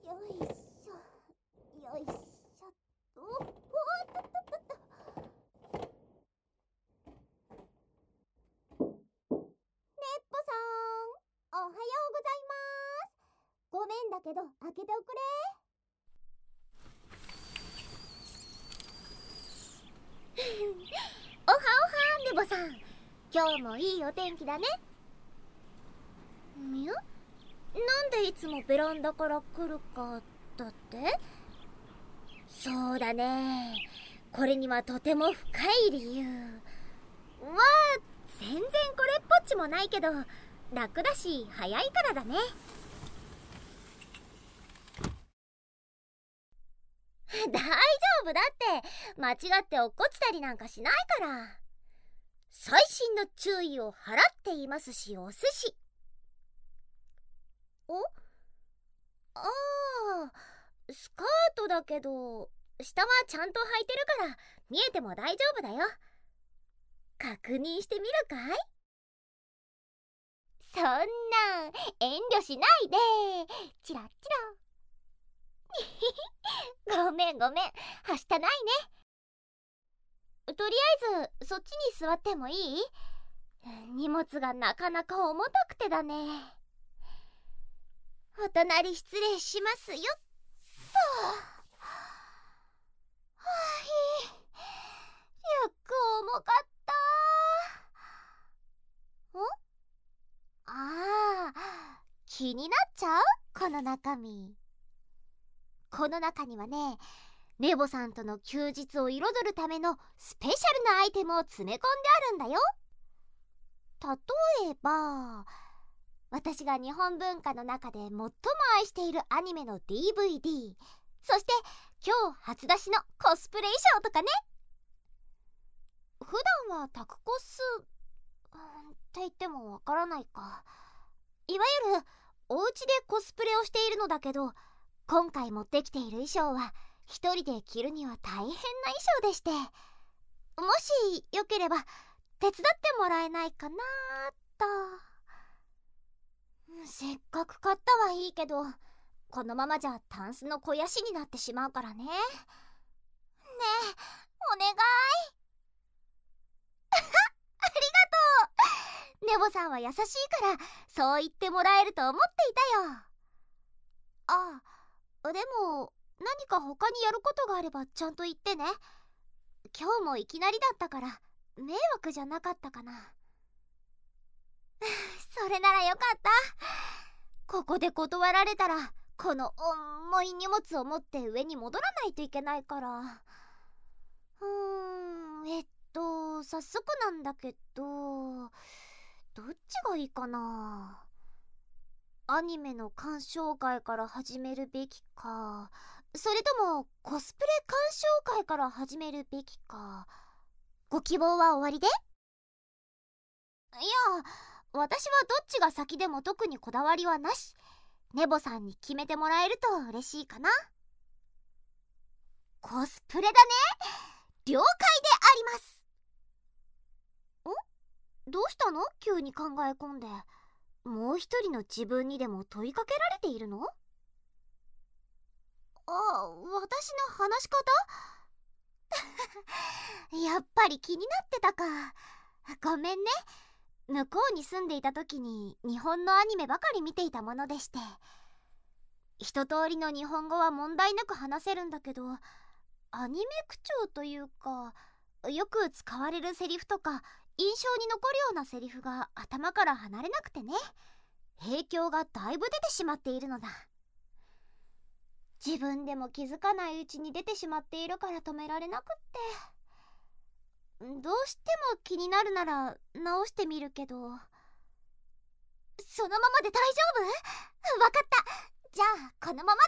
よいしょよいしょと、おっとっとっとっと。ねっぽさん、おはようございます。ごめんだけど開けておくれ。おはおは、ねぼさん、今日もいいお天気だね。みゅ？なんでいつもベランダから来るかだって？そうだね、これにはとても深い理由は全然これっぽっちもないけど、楽だし早いからだね。大丈夫だって、間違って落っこちたりなんかしないから。細心の注意を払っていますし、お寿司。ああ、スカートだけど下はちゃんと履いてるから見えても大丈夫だよ。確認してみるかい？そんな遠慮しないで。チラチラごめんごめん、はしたないね。とりあえずそっちに座ってもいい？荷物がなかなか重たくてだね。お隣失礼しますよっと。リュック重かった。ああ、気になっちゃう？この中身。この中にはね、ネボさんとの休日を彩るためのスペシャルなアイテムを詰め込んであるんだよ。例えば、私が日本文化の中で最も愛しているアニメの DVD、そして今日初出しのコスプレ衣装とかね。普段はタクコスって言ってもわからないか。いわゆるお家でコスプレをしているのだけど、今回持ってきている衣装は一人で着るには大変な衣装でして、もしよければ手伝ってもらえないかなと。せっかく買ったはいいけど、このままじゃタンスの肥やしになってしまうからね。ねえ、お願い。ありがとう。ネボさんは優しいからそう言ってもらえると思っていたよ。でも何か他にやることがあればちゃんと言ってね。今日もいきなりだったから迷惑じゃなかったかな。それならよかった。ここで断られたらこの重い荷物を持って上に戻らないといけないから。早速なんだけど、どっちがいいかな。アニメの鑑賞会から始めるべきか、それともコスプレ鑑賞会から始めるべきか。ご希望は終わりで？いや、私はどっちが先でも特にこだわりはなし。ネボさんに決めてもらえると嬉しいかな。コスプレだね。了解であります。どうしたの？急に考え込んで。もう一人の自分にでも問いかけられているの？私の話し方？やっぱり気になってたか。ごめんね。向こうに住んでいた時に日本のアニメばかり見ていたものでして、一通りの日本語は問題なく話せるんだけど、アニメ口調というか、よく使われるセリフとか印象に残るようなセリフが頭から離れなくてね、影響がだいぶ出てしまっているのだ。自分でも気づかないうちに出てしまっているから止められなくって。どうしても気になるなら直してみるけど。そのままで大丈夫？わかった。じゃあこのま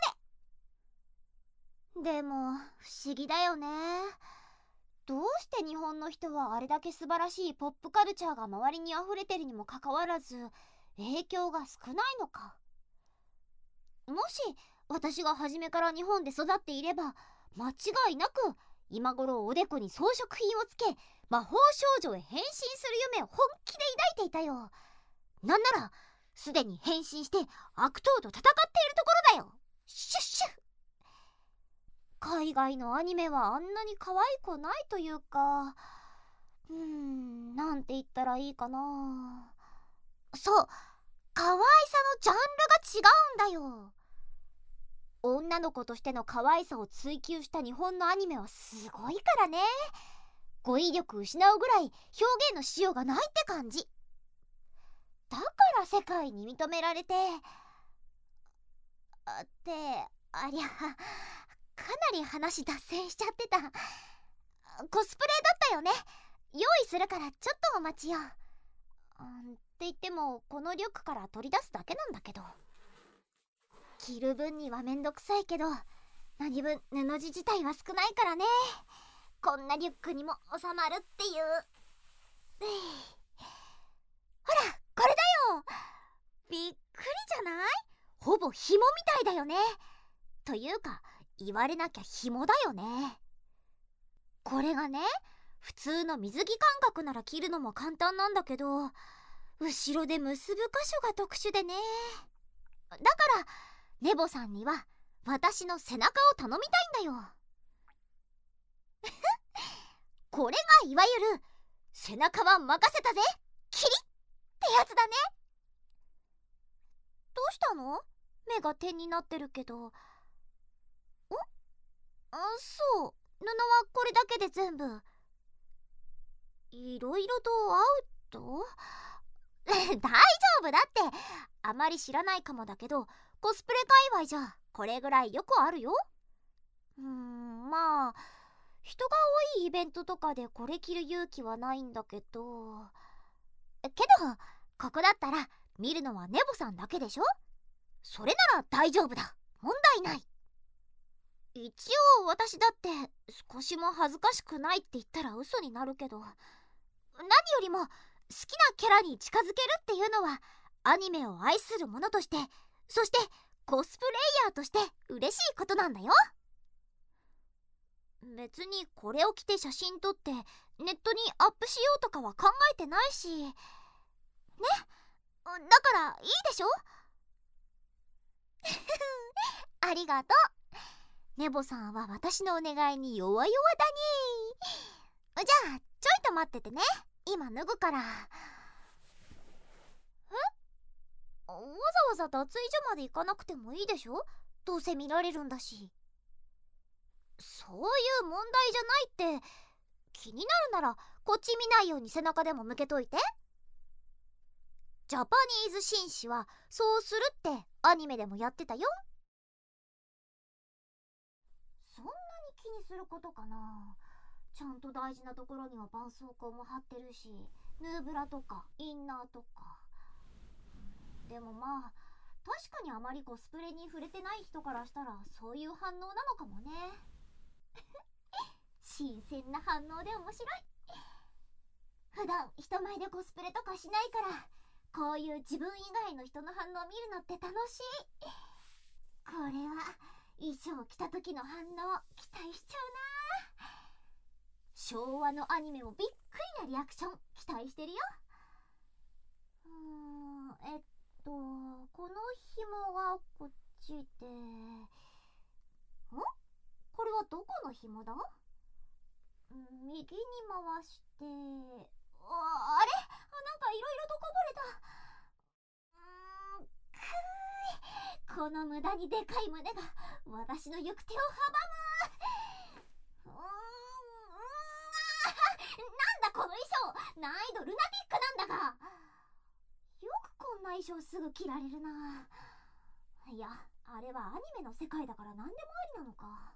まで。でも不思議だよね。どうして日本の人はあれだけ素晴らしいポップカルチャーが周りに溢れてるにもかかわらず影響が少ないのか。もし私が初めから日本で育っていれば、間違いなく今頃おでこに装飾品をつけ魔法少女へ変身する夢を本気で抱いていたよ。なんならすでに変身して悪党と戦っているところだよ。シュッシュ。 海外のアニメはあんなに可愛くないというか、なんて言ったらいいかな。そう、可愛さのジャンルが違うんだよ。女の子としての可愛さを追求した日本のアニメはすごいからね。語彙力失うぐらい表現のしようがないって感じだから世界に認められて、ありゃかなり話脱線しちゃってた。コスプレだったよね。用意するからちょっとお待ちよ。って言ってもこのリュックから取り出すだけなんだけど、着る分にはめんどくさいけど、何分布地自体は少ないからね。こんなリュックにも収まるっていう。ほらこれだよ。びっくりじゃない？ほぼ紐みたいだよね。というか言われなきゃ紐だよね。これがね、普通の水着感覚なら着るのも簡単なんだけど、後ろで結ぶ箇所が特殊でね。だからネボさんには私の背中を頼みたいんだよ。これがいわゆる背中は任せたぜキリってやつだね。どうしたの？目が点になってるけど。そう、布はこれだけで全部。いろいろとアウト大丈夫だって。あまり知らないかもだけど、コスプレ界隈じゃこれぐらいよくあるよ。まあ人が多いイベントとかでこれ着る勇気はないんだけど、ここだったら見るのはネボさんだけでしょ。それなら大丈夫だ、問題ない。一応私だって少しも恥ずかしくないって言ったら嘘になるけど、何よりも好きなキャラに近づけるっていうのはアニメを愛する者として、そしてコスプレイヤーとして嬉しいことなんだよ。別にこれを着て写真撮ってネットにアップしようとかは考えてないしね。だからいいでしょありがとう。ネボさんは私のお願いに弱々だね。じゃあちょいと待っててね、今脱ぐから。わざわざ脱衣所まで行かなくてもいいでしょ。どうせ見られるんだし。そういう問題じゃないって。気になるならこっち見ないように背中でも向けといて。ジャパニーズ紳士はそうするってアニメでもやってたよ。そんなに気にすることかな。ちゃんと大事なところには絆創膏も貼ってるし、ヌーブラとかインナーとか。でもまあ確かにあまりコスプレに触れてない人からしたらそういう反応なのかもね。新鮮な反応で面白い。普段人前でコスプレとかしないから、こういう自分以外の人の反応を見るのって楽しい。これは衣装着た時の反応期待しちゃうな。昭和のアニメもびっくりなリアクション期待してるよ。この紐がこっちで、これはどこの紐だ？右に回して、あれ？なんかいろいろとこぼれた。この無駄にでかい胸が私の行く手を阻む。なんだこの衣装、難易度ルナティックなんだが。よくこんな衣装すぐ着られるな。いや、あれはアニメの世界だから何でもありなのか。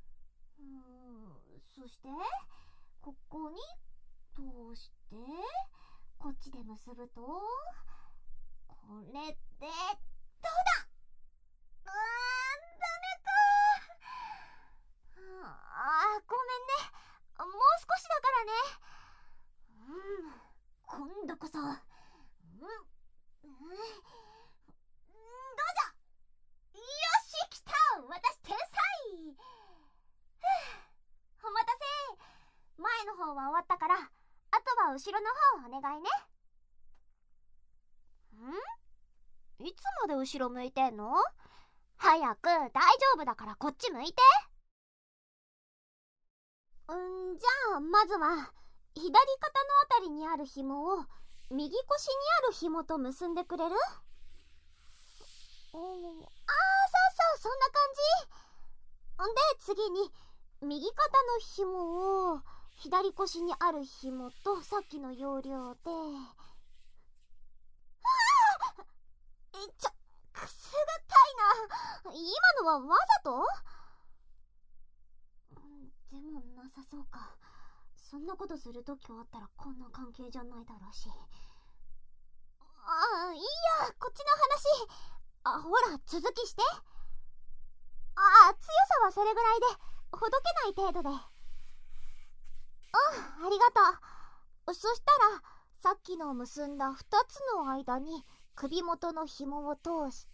そしてここに通して、こっちで結ぶと、これでどうだ。ダメか。ごめんね、もう少しだからね。今度こそ。どうぞ。よし、来た、私天才。お待たせ。前の方は終わったから、あとは後ろの方お願いね。いつまで後ろ向いてんの？早く、大丈夫だからこっち向いて。 じゃあまずは左肩のあたりにある紐を右腰にある紐と結んでくれる？そうそう、そんな感じ。で、次に右肩の紐を左腰にある紐とさっきの要領で、くすぐったいな。今のはわざと？でもなさそうか。そんなことするときあったらこんな関係じゃないだろうし。いいや、こっちの話。ほら、続きして。強さはそれぐらいで、ほどけない程度で。ありがとう。そしたら、さっきの結んだ2つの間に首元の紐を通して、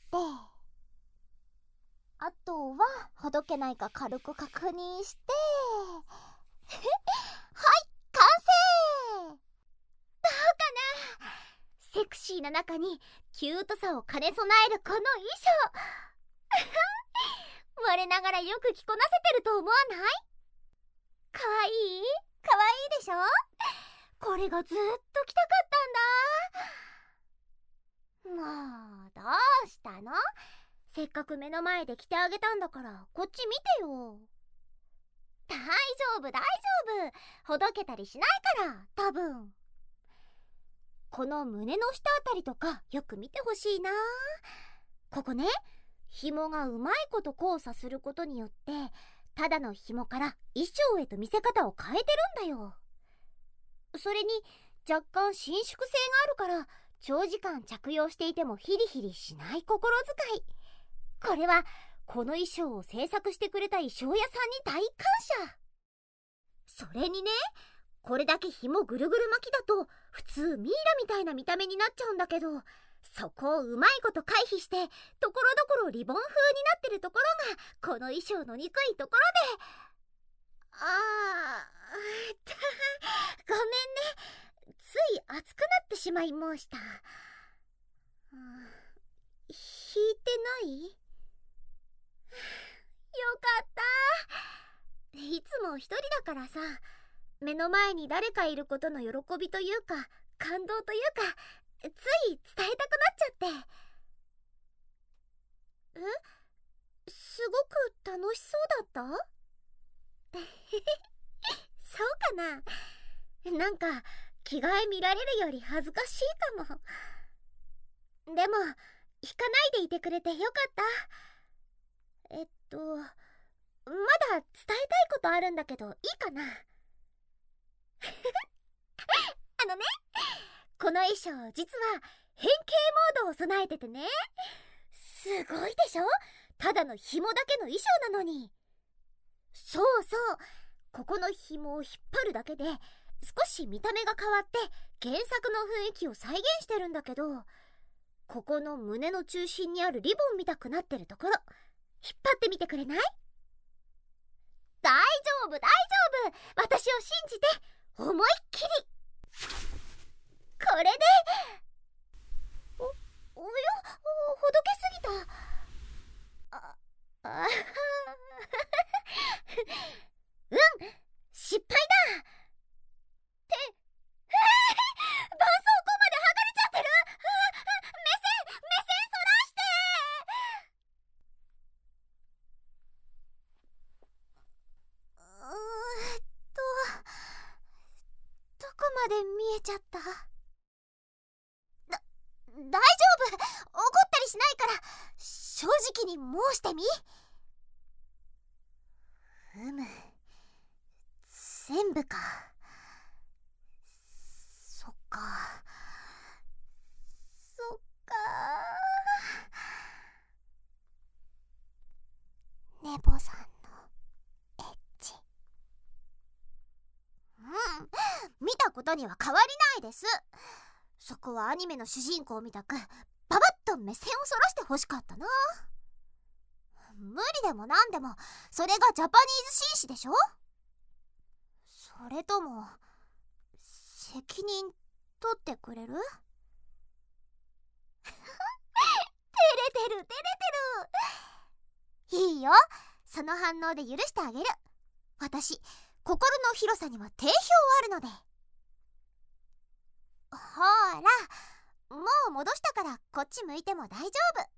あとはほどけないか軽く確認してはい、完成。どうかな。セクシーな中にキュートさを兼ね備えるこの衣装我ながらよく着こなせてると思わない？かわいい？かわいいでしょ？これがずっと着たかったんだ。もうどうしたの？せっかく目の前で着てあげたんだからこっち見てよ。大丈夫大丈夫、ほどけたりしないから多分。この胸の下あたりとかよく見てほしいな。ここね、紐がうまいこと交差することによってただの紐から衣装へと見せ方を変えてるんだよ。それに若干伸縮性があるから長時間着用していてもヒリヒリしない心遣い。これはこの衣装を制作してくれた衣装屋さんに大感謝。それにね、これだけ紐ぐるぐる巻きだと普通ミイラみたいな見た目になっちゃうんだけど、そこをうまいこと回避してところどころリボン風になってるところがこの衣装の憎いところで。ごめんね、つい熱くなってしまいました。引いてない？よかった。いつも一人だからさ、目の前に誰かいることの喜びというか感動というかつい伝えたくなっちゃって。すごく楽しそうだった？そうかな。なんか着替え見られるより恥ずかしいかも。でも引かないでいてくれてよかった。まだ伝えたいことあるんだけどいいかな。この衣装実は変形モードを備えててね。すごいでしょ？ただの紐だけの衣装なのに。そうそう、ここの紐を引っ張るだけで少し見た目が変わって原作の雰囲気を再現してるんだけど、ここの胸の中心にあるリボンみたくなってるところ引っ張ってみてくれない？大丈夫大丈夫、私を信じて思いっきり。これでおや、ほどけすぎた。失敗だ。って絆創膏まで剥がれちゃってる。目線そらして。どこまで見えちゃった？大丈夫、怒ったりしないから正直に申してみ。全部か。そっか。ネボさんのエッチ。見たことには変わりないです。そこはアニメの主人公みたくババッと目線をそらしてほしかったな。無理でもなんでもそれがジャパニーズ紳士でしょ。それとも責任取ってくれる？照れてる。いいよ、その反応で許してあげる。私心の広さには定評あるので。ほら、もう戻したからこっち向いても大丈夫。